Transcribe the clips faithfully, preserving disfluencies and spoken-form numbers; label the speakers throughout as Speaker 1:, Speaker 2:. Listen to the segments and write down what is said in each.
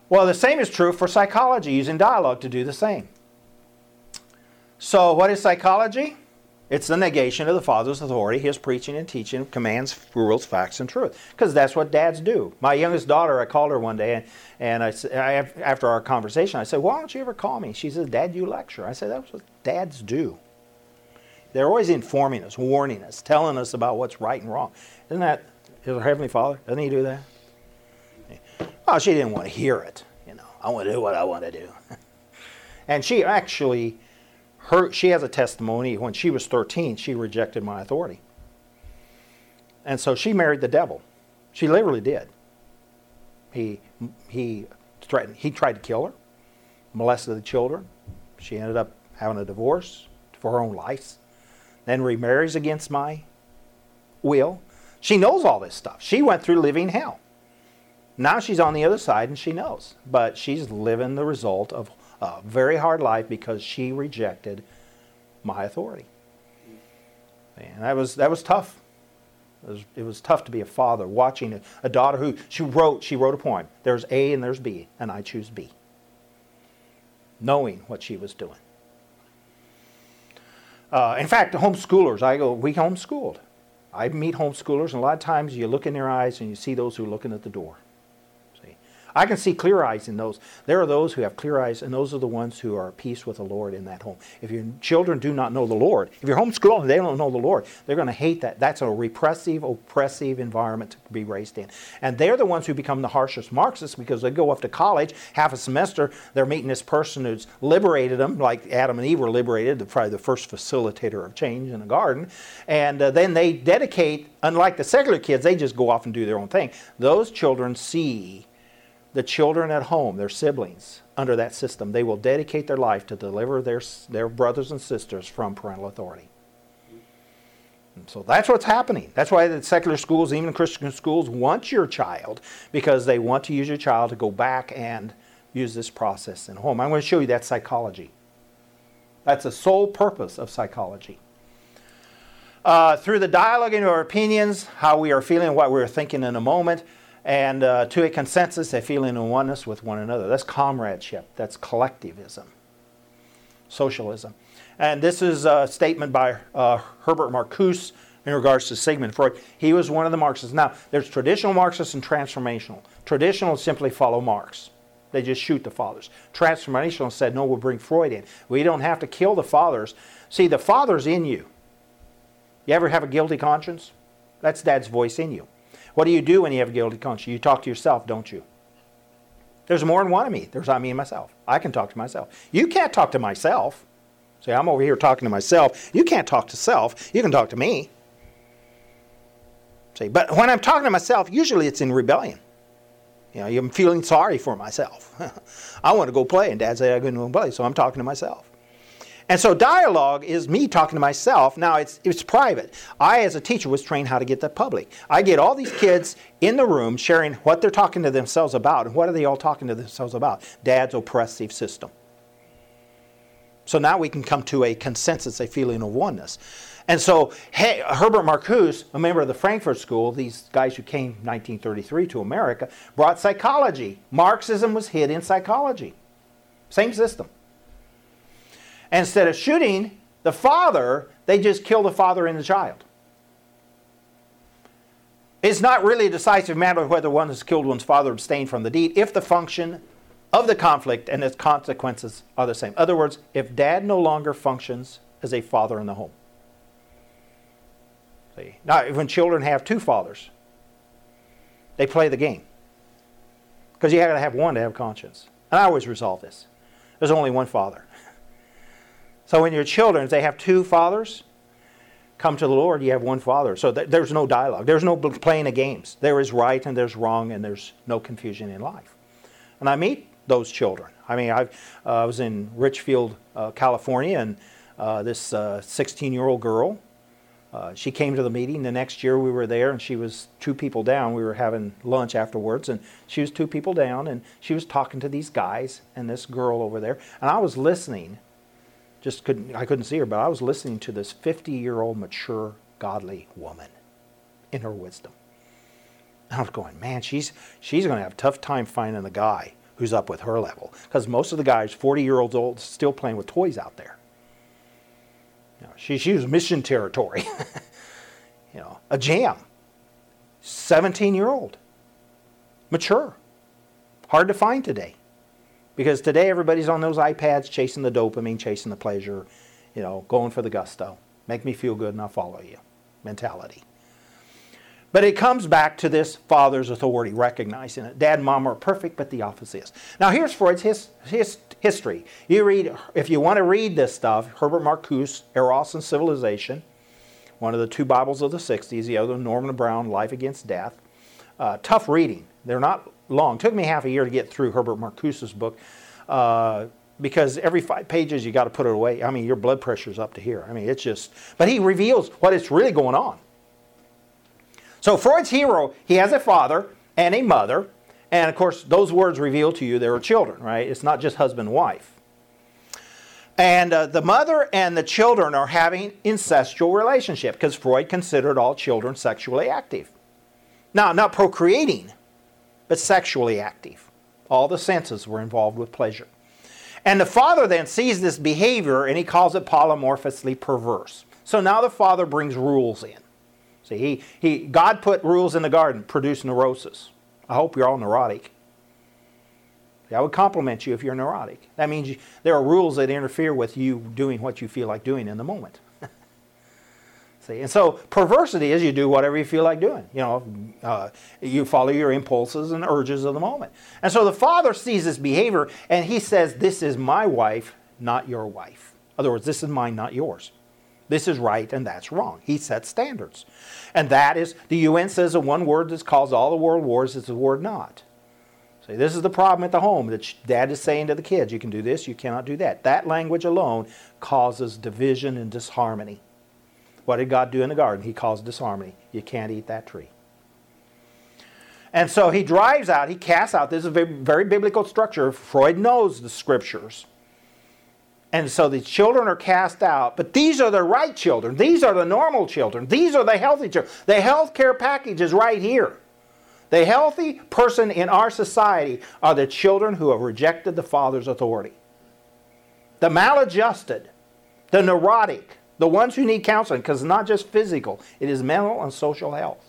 Speaker 1: Well, the same is true for psychology, using dialogue to do the same. So what is psychology? It's the negation of the Father's authority, His preaching and teaching, commands, rules, facts, and truth. Because that's what dads do. My youngest daughter, I called her one day, and, and I, I, after our conversation, I said, why don't you ever call me? She says, Dad, you lecture. I said, that's what dads do. They're always informing us, warning us, telling us about what's right and wrong. Isn't that His Heavenly Father? Doesn't He do that? Oh, she didn't want to hear it. You know, I want to do what I want to do. And she actually... Her, she has a testimony. When she was thirteen, she rejected my authority. And so she married the devil. She literally did. He, he, threatened, he tried to kill her, molested the children. She ended up having a divorce for her own life. Then remarries against my will. She knows all this stuff. She went through living hell. Now she's on the other side and she knows. But she's living the result of a very hard life because she rejected my authority. And that was that was tough. It was, it was tough to be a father watching a, a daughter who she wrote she wrote a poem. There's A and there's B, and I choose B. Knowing what she was doing. Uh, in fact, homeschoolers, I go, we homeschooled. I meet homeschoolers, and a lot of times you look in their eyes and you see those who are looking at the door. I can see clear eyes in those. There are those who have clear eyes, and those are the ones who are at peace with the Lord in that home. If your children do not know the Lord, if you're homeschooling and they don't know the Lord, they're going to hate that. That's a repressive, oppressive environment to be raised in. And they're the ones who become the harshest Marxists because they go off to college, half a semester, they're meeting this person who's liberated them, like Adam and Eve were liberated, probably the first facilitator of change in the garden. And uh, then they dedicate, unlike the secular kids, they just go off and do their own thing. Those children see the children at home, their siblings, under that system. They will dedicate their life to deliver their, their brothers and sisters from parental authority. And so that's what's happening. That's why the secular schools, even Christian schools, want your child, because they want to use your child to go back and use this process in home. I'm going to show you that psychology. That's the sole purpose of psychology. Uh, through the dialogue into our opinions, how we are feeling, what we're thinking in a moment, and uh, to a consensus, a feeling of oneness with one another. That's comradeship. That's collectivism. Socialism. And this is a statement by uh, Herbert Marcuse in regards to Sigmund Freud. He was one of the Marxists. Now, there's traditional Marxists and transformational. Traditional simply follow Marx. They just shoot the fathers. Transformational said, no, we'll bring Freud in. We don't have to kill the fathers. See, the father's in you. You ever have a guilty conscience? That's Dad's voice in you. What do you do when you have a guilty conscience? You talk to yourself, don't you? There's more than one of me. There's I, me, and myself. I can talk to myself. You can't talk to myself. See, I'm over here talking to myself. You can't talk to self. You can talk to me. See, but when I'm talking to myself, usually it's in rebellion. You know, I'm feeling sorry for myself. I want to go play, and Dad said I'm going to go play, so I'm talking to myself. And so dialogue is me talking to myself. Now, it's it's private. I, as a teacher, was trained how to get that public. I get all these kids in the room sharing what they're talking to themselves about. And what are they all talking to themselves about? Dad's oppressive system. So now we can come to a consensus, a feeling of oneness. And so hey, Herbert Marcuse, a member of the Frankfurt School, these guys who came in nineteen thirty-three to America, brought psychology. Marxism was hid in psychology. Same system. And instead of shooting the father, they just kill the father and the child. It's not really a decisive matter whether one has killed one's father or abstained from the deed if the function of the conflict and its consequences are the same. In other words, if Dad no longer functions as a father in the home. See? Now, when children have two fathers, they play the game. Because you have to have one to have conscience. And I always resolve this. There's only one father. So when your children, if they have two fathers, come to the Lord, you have one father. So th- there's no dialogue. There's no playing of games. There is right and there's wrong, and there's no confusion in life. And I meet those children. I mean, I've, uh, I was in Richfield, uh, California, and uh, this uh, sixteen-year-old girl, uh, she came to the meeting. The next year we were there, and she was two people down. We were having lunch afterwards, and she was two people down, and she was talking to these guys and this girl over there. And I was listening. Just couldn't, I couldn't see her, but I was listening to this fifty-year-old mature, godly woman in her wisdom. And I was going, man, she's she's going to have a tough time finding a guy who's up with her level. Because most of the guys, forty-year-olds old, still playing with toys out there. You know, she, she was mission territory. You know, a jam. seventeen-year-old. Mature. Hard to find today. Because today everybody's on those iPads chasing the dopamine, chasing the pleasure, you know, going for the gusto. Make me feel good and I'll follow you mentality. But it comes back to this father's authority, recognizing it. Dad and mom are perfect, but the opposite is. Now here's Freud's his, his history. You read, if you want to read this stuff, Herbert Marcuse, Eros and Civilization, one of the two Bibles of the sixties, the other Norman Brown, Life Against Death. Uh, tough reading. They're not long. It took me half a year to get through Herbert Marcuse's book uh, because every five pages you got to put it away. I mean, your blood pressure's up to here. I mean, it's just, but he reveals what is really going on. So Freud's hero, he has a father and a mother, and of course those words reveal to you there are children, right? It's not just husband and wife. And uh, the mother and the children are having incestual relationship because Freud considered all children sexually active. Now, not procreating, but sexually active. All the senses were involved with pleasure. And the father then sees this behavior and he calls it polymorphously perverse. So now the father brings rules in. See, he, he, God put rules in the garden, produce neurosis. I hope you're all neurotic. I would compliment you if you're neurotic. That means you, there are rules that interfere with you doing what you feel like doing in the moment. See, and so perversity is you do whatever you feel like doing. You know, uh, you follow your impulses and urges of the moment. And so the father sees this behavior and he says, this is my wife, not your wife. In other words, this is mine, not yours. This is right and that's wrong. He sets standards. And that is, the U N says the one word that's caused all the world wars is the word not. See, this is the problem at the home that dad is saying to the kids, you can do this, you cannot do that. That language alone causes division and disharmony. What did God do in the garden? He caused disharmony. You can't eat that tree. And so he drives out, he casts out. This is a very, very biblical structure. Freud knows the scriptures. And so the children are cast out. But these are the right children. These are the normal children. These are the healthy children. The health care package is right here. The healthy person in our society are the children who have rejected the father's authority. The maladjusted, the neurotic, the ones who need counseling, because it's not just physical, it is mental and social health.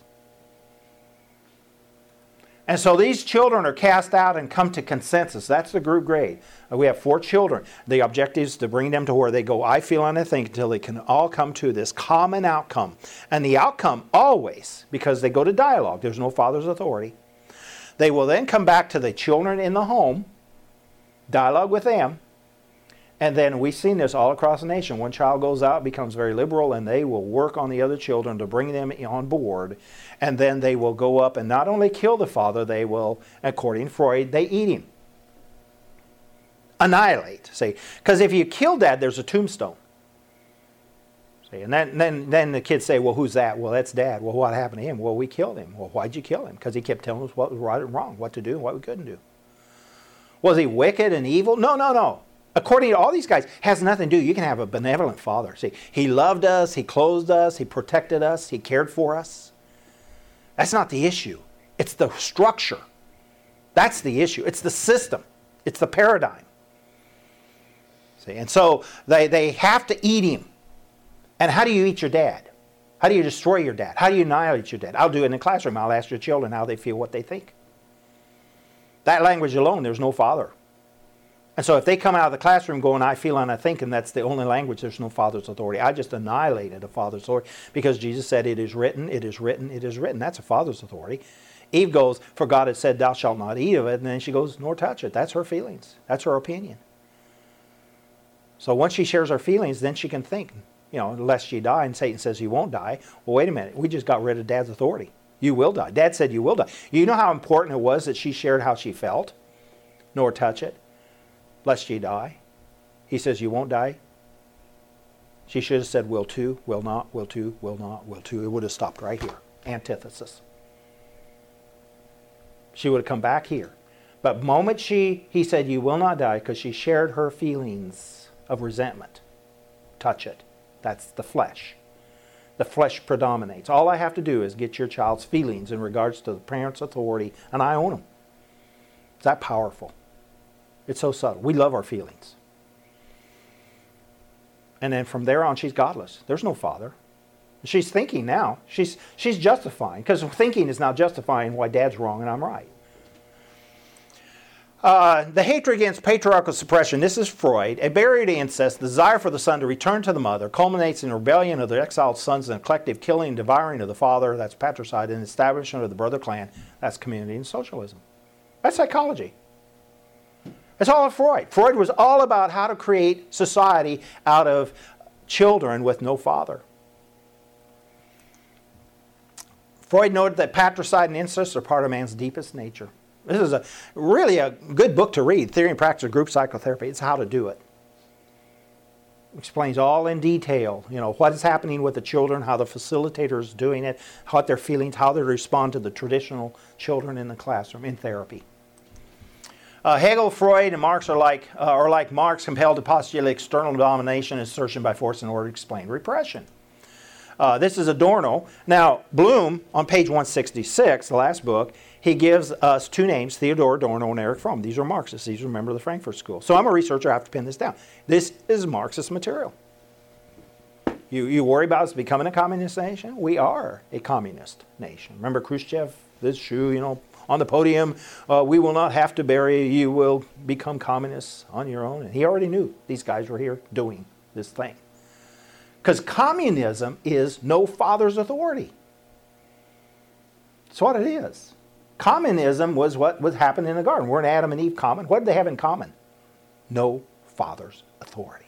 Speaker 1: And so these children are cast out and come to consensus. That's the group grade. We have four children. The objective is to bring them to where they go, I feel and I think, until they can all come to this common outcome. And the outcome always, because they go to dialogue, there's no father's authority. They will then come back to the children in the home, dialogue with them, and then we've seen this all across the nation. One child goes out, becomes very liberal, and they will work on the other children to bring them on board. And then they will go up and not only kill the father, they will, according to Freud, they eat him. Annihilate. See, because if you kill dad, there's a tombstone. See, and then, then, then the kids say, well, who's that? Well, that's dad. Well, what happened to him? Well, we killed him. Well, why'd you kill him? Because he kept telling us what was right and wrong, what to do and what we couldn't do. Was he wicked and evil? No, no, no. According to all these guys, has nothing to do. You can have a benevolent father. See, he loved us, he clothed us, he protected us, he cared for us. That's not the issue. It's the structure. That's the issue. It's the system. It's the paradigm. See, and so they, they have to eat him. And how do you eat your dad? How do you destroy your dad? How do you annihilate your dad? I'll do it in the classroom. I'll ask your children how they feel, what they think. That language alone, there's no father. And so if they come out of the classroom going, I feel and I think, and that's the only language, there's no father's authority. I just annihilated a father's authority because Jesus said, it is written, it is written, it is written. That's a father's authority. Eve goes, for God has said, thou shalt not eat of it. And then she goes, nor touch it. That's her feelings. That's her opinion. So once she shares her feelings, then she can think, you know, lest she die. And Satan says, you won't die. Well, wait a minute. We just got rid of Dad's authority. You will die. Dad said you will die. You know how important it was that she shared how she felt? Nor touch it, lest ye die. He says, you won't die. She should have said, will to, will not, will to, will not, will to. It would have stopped right here. Antithesis. She would have come back here. But the moment she, he said, you will not die, because she shared her feelings of resentment. Touch it. That's the flesh. The flesh predominates. All I have to do is get your child's feelings in regards to the parent's authority, and I own them. Is that powerful? It's so subtle. We love our feelings. And then from there on, she's godless. There's no father. She's thinking now. She's, she's justifying. Because thinking is now justifying why dad's wrong and I'm right. Uh, the hatred against patriarchal suppression, this is Freud. A buried incest, the desire for the son to return to the mother, culminates in rebellion of the exiled sons and a collective killing and devouring of the father, that's patricide, and establishment of the brother clan, that's community and socialism. That's psychology. That's all of Freud. Freud was all about how to create society out of children with no father. Freud noted that patricide and incest are part of man's deepest nature. This is a really a good book to read, Theory and Practice of Group Psychotherapy. It's how to do it. Explains all in detail, you know, what is happening with the children, how the facilitator is doing it, what their feelings, how they respond to the traditional children in the classroom in therapy. Uh, Hegel, Freud, and Marx are like, uh, are like Marx, compelled to postulate external domination and assertion by force in order to explain repression. Uh, this is Adorno. Now, Bloom, on page one sixty-six, the last book, he gives us two names, Theodor Adorno and Erich Fromm. These are Marxists. These are members of the Frankfurt School. So I'm a researcher. I have to pin this down. This is Marxist material. You, you worry about us becoming a communist nation? We are a communist nation. Remember Khrushchev, this shoe, you know, on the podium, uh, we will not have to bury you. You will become communists on your own. And he already knew these guys were here doing this thing. Because communism is no father's authority. That's what it is. Communism was what was happening in the garden. Weren't Adam and Eve common? What did they have in common? No father's authority.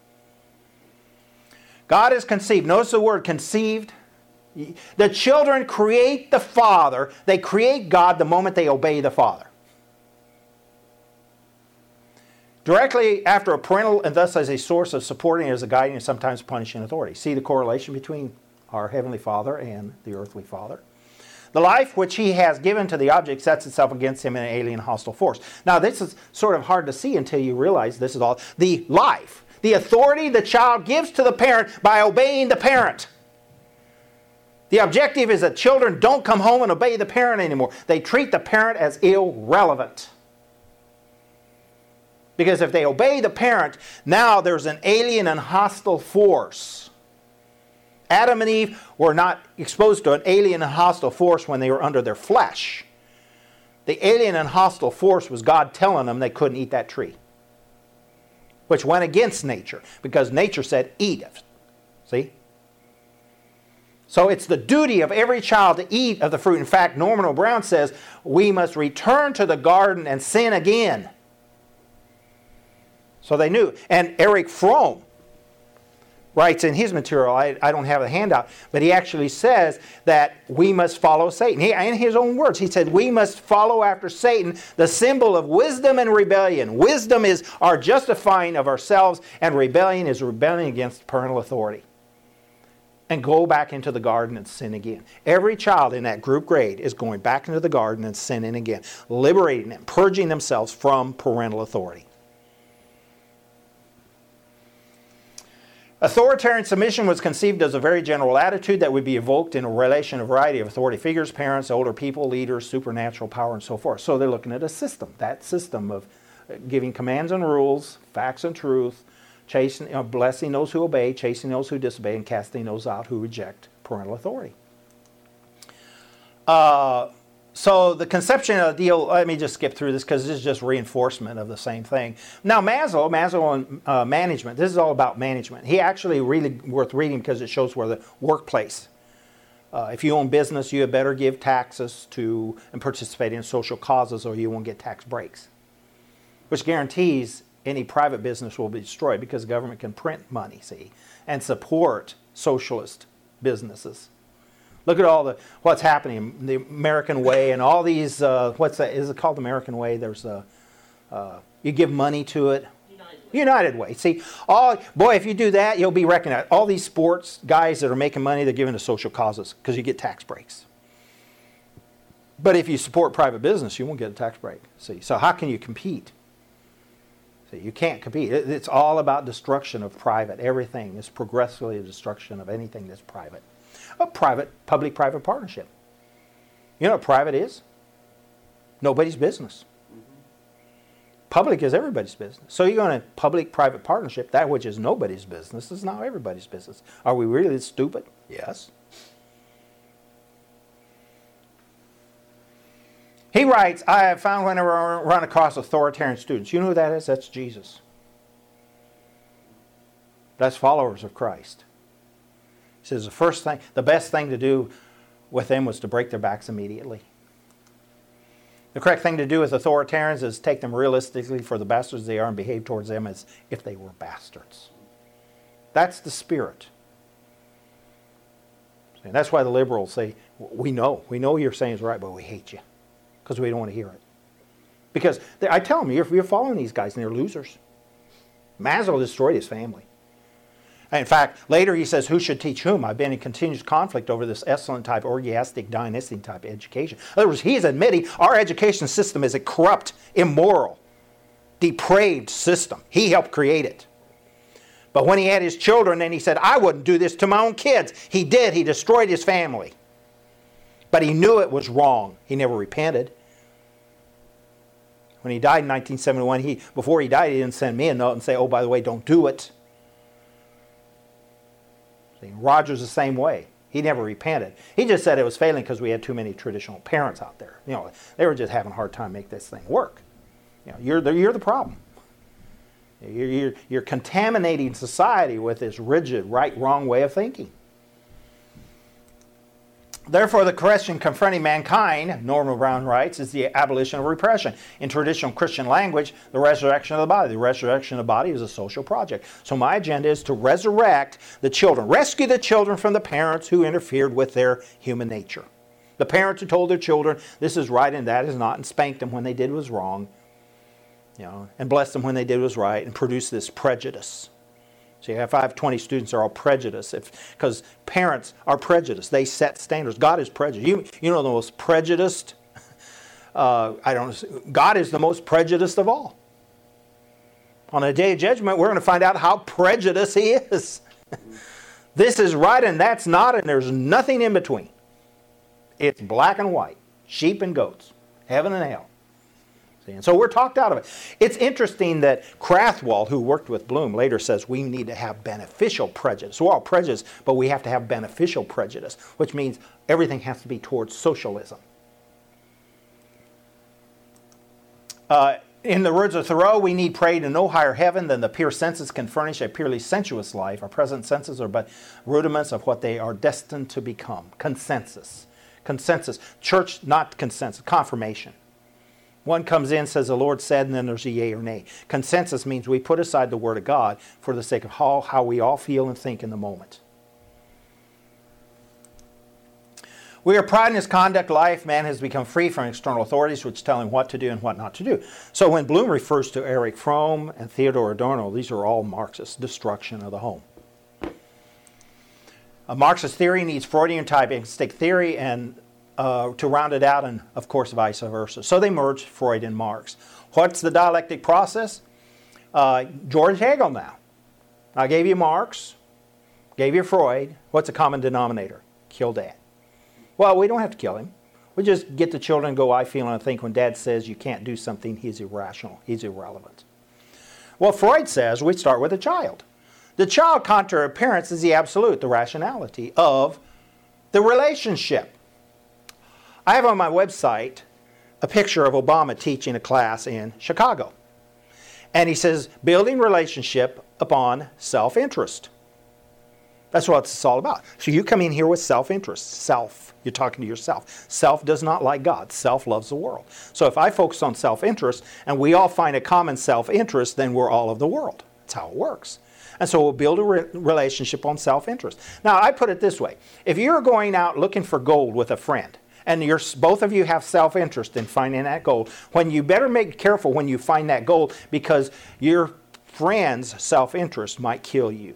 Speaker 1: God is conceived. Notice the word conceived. The children create the father. They create God the moment they obey the father. Directly after a parental, and thus as a source of supporting, as a guiding, and sometimes punishing authority. See the correlation between our Heavenly Father and the earthly Father. The life which he has given to the object sets itself against him in an alien hostile force. Now this is sort of hard to see until you realize this is all. The life, the authority the child gives to the parent by obeying the parent. The objective is that children don't come home and obey the parent anymore. They treat the parent as irrelevant. Because if they obey the parent, now there's an alien and hostile force. Adam and Eve were not exposed to an alien and hostile force when they were under their flesh. The alien and hostile force was God telling them they couldn't eat that tree. Which went against nature, because nature said, eat it. See? So it's the duty of every child to eat of the fruit. In fact, Norman O'Brien says, we must return to the garden and sin again. So they knew. And Erich Fromm writes in his material, I, I don't have a handout, but he actually says that we must follow Satan. He, in his own words, he said, we must follow after Satan, the symbol of wisdom and rebellion. Wisdom is our justifying of ourselves, and rebellion is rebelling against parental authority. And go back into the garden and sin again. Every child in that group grade is going back into the garden and sinning again, liberating them, purging themselves from parental authority. Authoritarian submission was conceived as a very general attitude that would be evoked in a relation of a variety of authority figures, parents, older people, leaders, supernatural power, and so forth. So they're looking at a system, that system of giving commands and rules, facts and truth, chasing, uh, blessing those who obey, chasing those who disobey, and casting those out who reject parental authority. Uh, So the conception of the deal, let me just skip through this because this is just reinforcement of the same thing. Now Maslow, Maslow and uh, management, this is all about management. He actually really worth reading because it shows where the workplace. Uh, if you own business, you had better give taxes to and participate in social causes or you won't get tax breaks. Which guarantees any private business will be destroyed because the government can print money, see, and support socialist businesses. Look at all the what's happening, the American Way, and all these. Uh, what's that? Is it called the American Way? There's a. Uh, you give money to it. United Way. United Way. See, all boy, if you do that, you'll be recognized. All these sports guys that are making money, they're giving to social causes because you get tax breaks. But if you support private business, you won't get a tax break. See, so how can you compete? See, you can't compete. It, it's all about destruction of private. Everything is progressively a destruction of anything that's private. A private, public-private partnership. You know what private is? Nobody's business. Mm-hmm. public is everybody's business. So you're going to public-private partnership, that which is nobody's business is now everybody's business. Are we really stupid? Yes. He writes, I have found whenever I run across authoritarian students. You know who that is? That's Jesus. That's followers of Christ. He says the first thing, the best thing to do with them was to break their backs immediately. The correct thing to do with authoritarians is take them realistically for the bastards they are and behave towards them as if they were bastards. That's the spirit. And that's why the liberals say, we know, we know you're saying is right, but we hate you. Because we don't want to hear it. Because they, I tell them, you're, you're following these guys and they're losers. Maslow destroyed his family. And in fact, later he says, who should teach whom? I've been in continuous conflict over this excellent type, orgiastic, Dionysian type education. In other words, he's admitting our education system is a corrupt, immoral, depraved system. He helped create it. But when he had his children and he said, I wouldn't do this to my own kids. He did. He destroyed his family. But he knew it was wrong. He never repented. When he died in nineteen seventy-one, he, before he died, he didn't send me a note and say, oh, by the way, don't do it. See, Roger's the same way. He never repented. He just said it was failing because we had too many traditional parents out there. You know, they were just having a hard time making this thing work. You know, you're the, you're the problem. You're, you're, you're contaminating society with this rigid right-wrong way of thinking. Therefore, the question confronting mankind, Norman Brown writes, is the abolition of repression. In traditional Christian language, the resurrection of the body. The resurrection of the body is a social project. So my agenda is to resurrect the children, rescue the children from the parents who interfered with their human nature. The parents who told their children this is right and that is not, and spanked them when they did was wrong, you know, and blessed them when they did was right, and produced this prejudice. See, if I have twenty students, they're all prejudiced. Because parents are prejudiced. They set standards. God is prejudiced. You, you know the most prejudiced, uh, I don't know, God is the most prejudiced of all. On a day of judgment, we're going to find out how prejudiced He is. This is right and that's not, and there's nothing in between. It's black and white. Sheep and goats. Heaven and hell. And so we're talked out of it. It's interesting that Krathwohl, who worked with Bloom, later says we need to have beneficial prejudice. We're all prejudiced, but we have to have beneficial prejudice, which means everything has to be towards socialism. Uh, in the words of Thoreau, we need pray to no higher heaven than the pure senses can furnish a purely sensuous life. Our present senses are but rudiments of what they are destined to become. Consensus. Consensus. Church, not consensus. Confirmation. One comes in, says the Lord said, and then there's a yea or nay. Consensus means we put aside the Word of God for the sake of how, how we all feel and think in the moment. We are proud in his conduct life. Man has become free from external authorities which tell him what to do and what not to do. So when Bloom refers to Erich Fromm and Theodor Adorno, these are all Marxist destruction of the home. A Marxist theory needs Freudian type instinct theory and Uh, to round it out, and of course vice versa. So they merged Freud and Marx. What's the dialectic process? Uh, George Hegel now. I gave you Marx, gave you Freud. What's the common denominator? Kill Dad. Well, we don't have to kill him. We just get the children to go, I feel and I think when Dad says you can't do something, he's irrational, he's irrelevant. Well, Freud says we start with a child. The child, contrary to parents, is the absolute, the rationality of the relationship. I have on my website a picture of Obama teaching a class in Chicago. And he says, building relationship upon self-interest. That's what it's all about. So you come in here with self-interest. Self. You're talking to yourself. Self does not like God. Self loves the world. So if I focus on self-interest and we all find a common self-interest, then we're all of the world. That's how it works. And so we'll build a re- relationship on self-interest. Now, I put it this way. If you're going out looking for gold with a friend, and you're, both of you have self-interest in finding that gold, when you better make careful when you find that gold, because your friend's self-interest might kill you.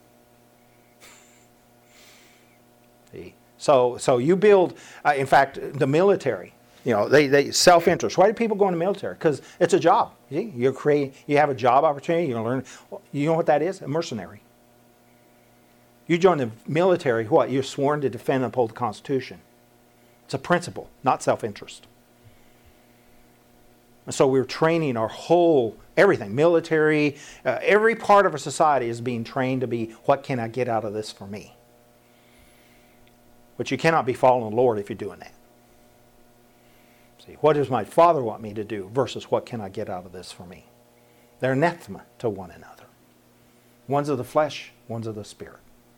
Speaker 1: See? So, so you build, uh, in fact, the military, you know, they, they self-interest. Why do people go in the military? Because it's a job. See? You're creating, you have a job opportunity, you're going to learn. You know what that is? A mercenary. You join the military, what? You're sworn to defend and uphold the Constitution. It's a principle, not self-interest. And so we're training our whole, everything, military, uh, every part of our society is being trained to be, what can I get out of this for me? But you cannot be following the Lord if you're doing that. See, what does my Father want me to do versus what can I get out of this for me? They're anathema to one another. One's of the flesh, one's of the spirit.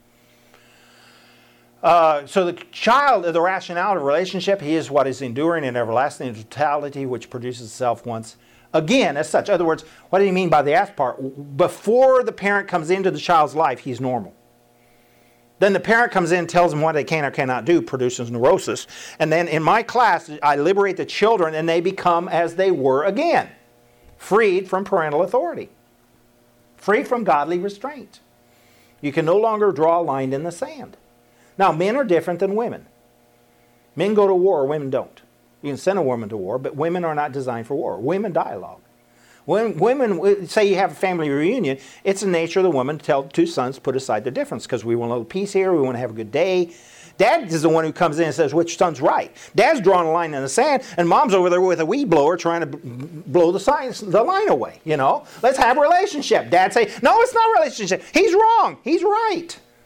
Speaker 1: Uh, so the child of the rationality of relationship, he is what is enduring and everlasting in totality, which produces itself once again as such. In other words, what do you mean by the ask part? Before the parent comes into the child's life, he's normal. Then the parent comes in and tells them what they can or cannot do, produces neurosis. And then in my class, I liberate the children and they become as they were again, freed from parental authority, freed from godly restraint. You can no longer draw a line in the sand. Now, men are different than women. Men go to war, women don't. You can send a woman to war, but women are not designed for war. Women dialogue. When women, say you have a family reunion, it's the nature of the woman to tell the two sons to put aside their difference because we want a little peace here, we want to have a good day. Dad is the one who comes in and says which son's right. Dad's drawing a line in the sand, and mom's over there with a weed blower trying to blow the, sign, the line away. You know, let's have a relationship. Dad say, no, it's not a relationship. He's wrong. He's right.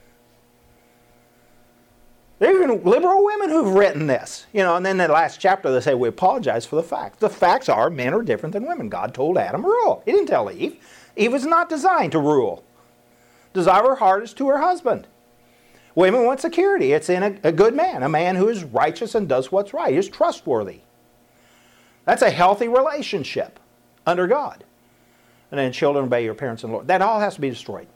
Speaker 1: There are even liberal women who've written this. You know, and then in the last chapter they say, we apologize for the facts. The facts are men are different than women. God told Adam to rule. He didn't tell Eve. Eve was not designed to rule. Desire her heart is to her husband. Women want security. It's in a, a good man, a man who is righteous and does what's right. He's trustworthy. That's a healthy relationship under God. And then children obey your parents and Lord. That all has to be destroyed.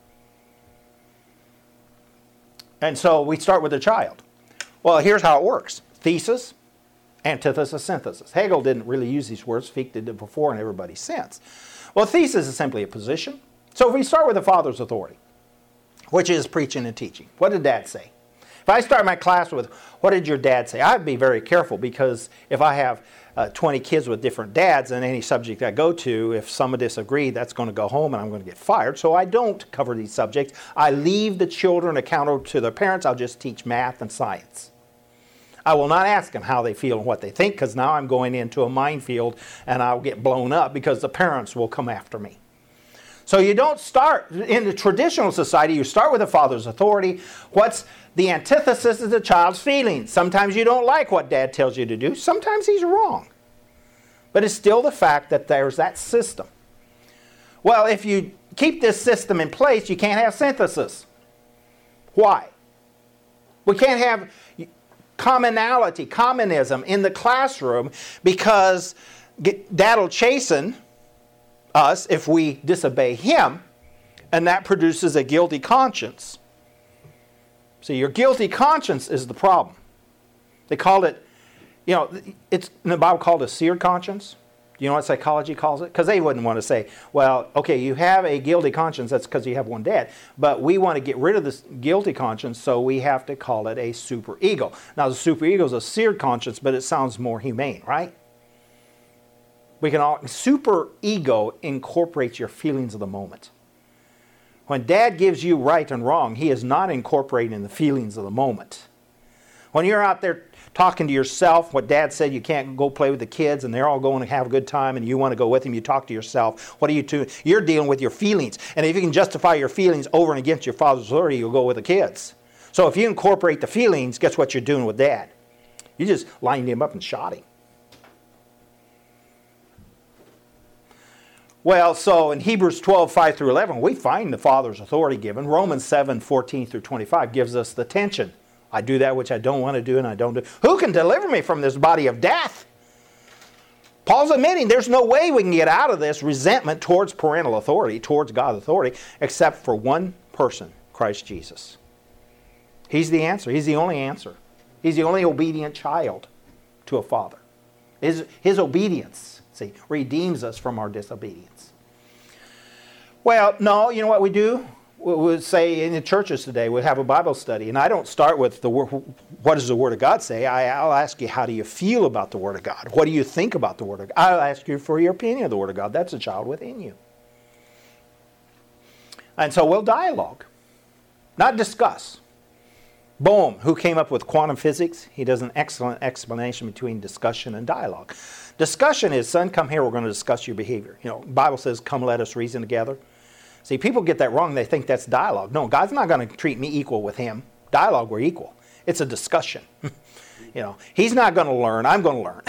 Speaker 1: And so we start with the child. Well, here's how it works. Thesis, antithesis, synthesis. Hegel didn't really use these words. Fichte did it before in everybody's sense. Well, thesis is simply a position. So if we start with the father's authority, which is preaching and teaching. What did Dad say? If I start my class with, what did your dad say? I'd be very careful because if I have uh, twenty kids with different dads in any subject I go to, if some disagree, that's going to go home and I'm going to get fired. So I don't cover these subjects. I leave the children accountable to their parents. I'll just teach math and science. I will not ask them how they feel and what they think because now I'm going into a minefield and I'll get blown up because the parents will come after me. So you don't start, in the traditional society, you start with the father's authority. What's the antithesis is the child's feelings. Sometimes you don't like what dad tells you to do. Sometimes he's wrong. But it's still the fact that there's that system. Well, if you keep this system in place, you can't have synthesis. Why? We can't have commonality, commonism in the classroom because dad will chasten us if we disobey him, and that produces a guilty conscience. See, your guilty conscience is the problem. They called it, you know, it's in the Bible called a seared conscience. You know what psychology calls it? Because they wouldn't want to say, well, okay, you have a guilty conscience, that's because you have one dad, but we want to get rid of this guilty conscience, so we have to call it a superego. Now, the superego is a seared conscience, but it sounds more humane, right? We can all, super ego incorporates your feelings of the moment. When dad gives you right and wrong, he is not incorporating the feelings of the moment. When you're out there talking to yourself, what dad said you can't go play with the kids and they're all going to have a good time and you want to go with them, you talk to yourself. What are you doing? You're dealing with your feelings. And if you can justify your feelings over and against your father's authority, you'll go with the kids. So if you incorporate the feelings, guess what you're doing with dad? You just lined him up and shot him. Well, so in Hebrews twelve, five through eleven, we find the Father's authority given. Romans seven, fourteen through twenty-five gives us the tension. I do that which I don't want to do and I don't do. Who can deliver me from this body of death? Paul's admitting there's no way we can get out of this resentment towards parental authority, towards God's authority, except for one person, Christ Jesus. He's the answer. He's the only answer. He's the only obedient child to a father. His, his obedience, see, redeems us from our disobedience. Well, no, you know what we do? We would say in the churches today, we have a Bible study, and I don't start with the what does the Word of God say? I, I'll ask you, how do you feel about the Word of God? What do you think about the Word of God? I'll ask you for your opinion of the Word of God. That's a child within you. And so we'll dialogue, not discuss. Bohm, who came up with quantum physics, he does an excellent explanation between discussion and dialogue. Discussion is, son, come here, we're going to discuss your behavior. You know, the Bible says, come let us reason together. See, people get that wrong. They think that's dialogue. No, God's not going to treat me equal with him. Dialogue, we're equal. It's a discussion. You know, he's not going to learn. I'm going to learn.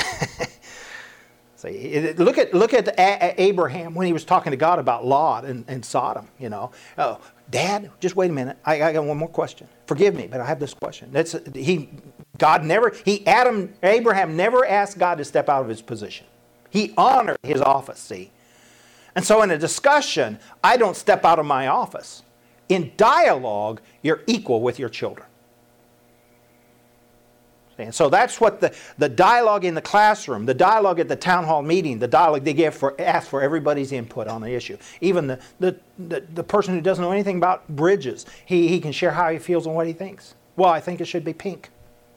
Speaker 1: See, look at look at Abraham when he was talking to God about Lot and, and Sodom. You know, oh, Dad, just wait a minute. I, I got one more question. Forgive me, but I have this question. That's he. God never. He Adam Abraham never asked God to step out of his position. He honored his office. See, and so in a discussion, I don't step out of my office. In dialogue, you're equal with your children. And so that's what the, the dialogue in the classroom, the dialogue at the town hall meeting, the dialogue they give for ask for everybody's input on the issue. Even the, the, the, the person who doesn't know anything about bridges, he, he can share how he feels and what he thinks. Well, I think it should be pink.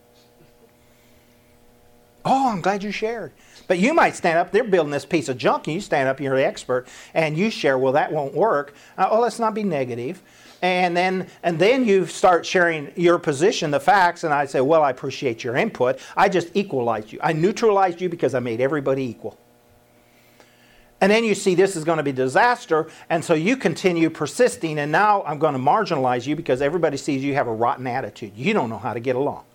Speaker 1: Oh, I'm glad you shared. But you might stand up, they're building this piece of junk, and you stand up, you're the expert, and you share, well, that won't work. Uh, oh, let's not be negative. And then and then you start sharing your position, the facts, and I say, well, I appreciate your input. I just equalized you. I neutralized you because I made everybody equal. And then you see this is going to be disaster, and so you continue persisting, and now I'm going to marginalize you because everybody sees you have a rotten attitude. You don't know how to get along.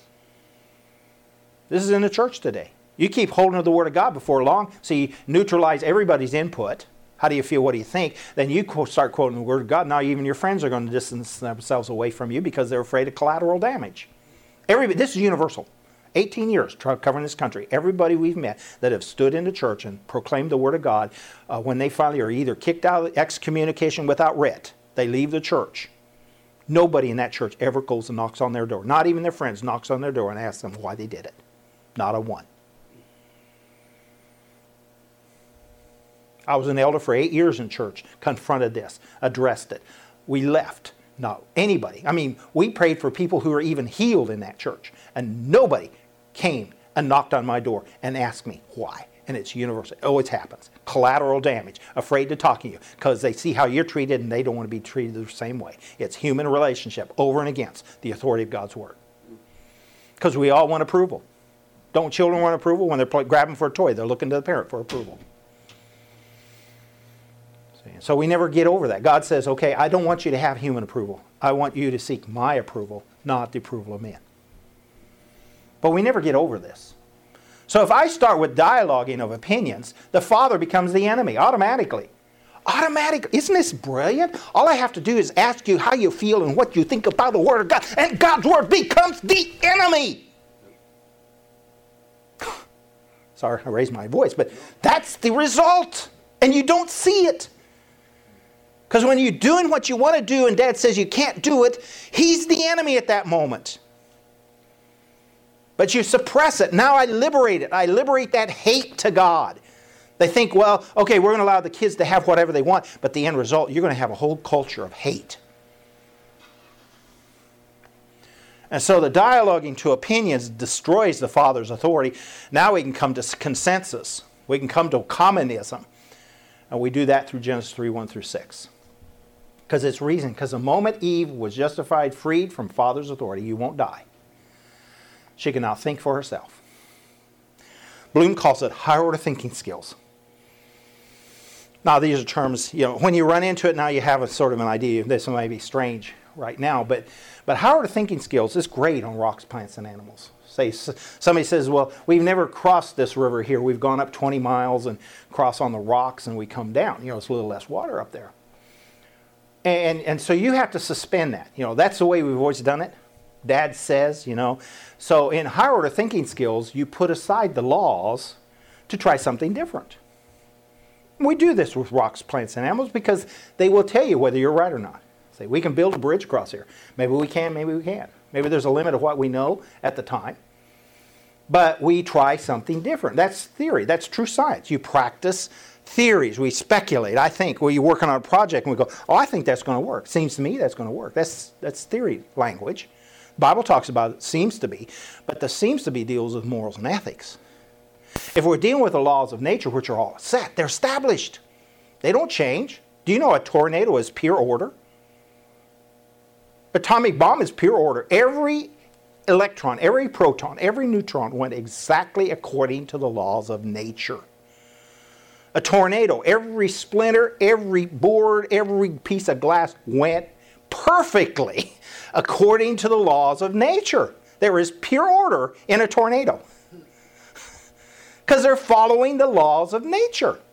Speaker 1: This is in the church today. You keep holding to the Word of God before long, so you neutralize everybody's input. How do you feel? What do you think? Then you start quoting the Word of God. Now even your friends are going to distance themselves away from you because they're afraid of collateral damage. Everybody, this is universal. eighteen years covering this country. Everybody we've met that have stood in the church and proclaimed the Word of God, uh, when they finally are either kicked out of excommunication without writ, they leave the church. Nobody in that church ever goes and knocks on their door. Not even their friends knocks on their door and asks them why they did it. Not a one. I was an elder for eight years in church, confronted this, addressed it. We left. No, anybody. I mean, we prayed for people who were even healed in that church. And nobody came and knocked on my door and asked me why. And it's universal. Oh, it happens. Collateral damage. Afraid to talk to you because they see how you're treated and they don't want to be treated the same way. It's human relationship over and against the authority of God's Word. Because we all want approval. Don't children want approval? When they're grabbing for a toy, they're looking to the parent for approval. So we never get over that. God says, okay, I don't want you to have human approval. I want you to seek my approval, not the approval of men. But we never get over this. So if I start with dialoguing of opinions, the father becomes the enemy automatically. Automatically. Isn't this brilliant? All I have to do is ask you how you feel and what you think about the Word of God, and God's Word becomes the enemy. Sorry, I raised my voice, but that's the result. And you don't see it. Because when you're doing what you want to do and Dad says you can't do it, he's the enemy at that moment. But you suppress it. Now I liberate it. I liberate that hate to God. They think, well, okay, we're going to allow the kids to have whatever they want, but the end result, you're going to have a whole culture of hate. And so the dialoguing to opinions destroys the father's authority. Now we can come to consensus. We can come to commonism. And we do that through Genesis three, one through six. Because it's reason. Because the moment Eve was justified, freed from father's authority, you won't die. She can now think for herself. Bloom calls it higher order thinking skills. Now these are terms, you know, when you run into it now you have a sort of an idea. This may be strange right now, but, but higher order thinking skills is great on rocks, plants, and animals. Say somebody says, well, we've never crossed this river here. We've gone up twenty miles and cross on the rocks and we come down. You know, it's a little less water up there. And, and so you have to suspend that. You know, that's the way we've always done it. Dad says, you know. So in higher order thinking skills, you put aside the laws to try something different. We do this with rocks, plants, and animals because they will tell you whether you're right or not. Say, we can build a bridge across here. Maybe we can, maybe we can't. Maybe there's a limit of what we know at the time. But we try something different. That's theory. That's true science. You practice theories. We speculate. I think, well, you're working on a project and we go, oh, I think that's going to work. Seems to me that's going to work. That's, that's theory language. The Bible talks about it, seems to be. But the seems to be deals with morals and ethics. If we're dealing with the laws of nature, which are all set, they're established. They don't change. Do you know a tornado is pure order? Atomic bomb is pure order. Every electron, every proton, every neutron went exactly according to the laws of nature. A tornado, every splinter, every board, every piece of glass went perfectly according to the laws of nature. There is pure order in a tornado. Because they're following the laws of nature.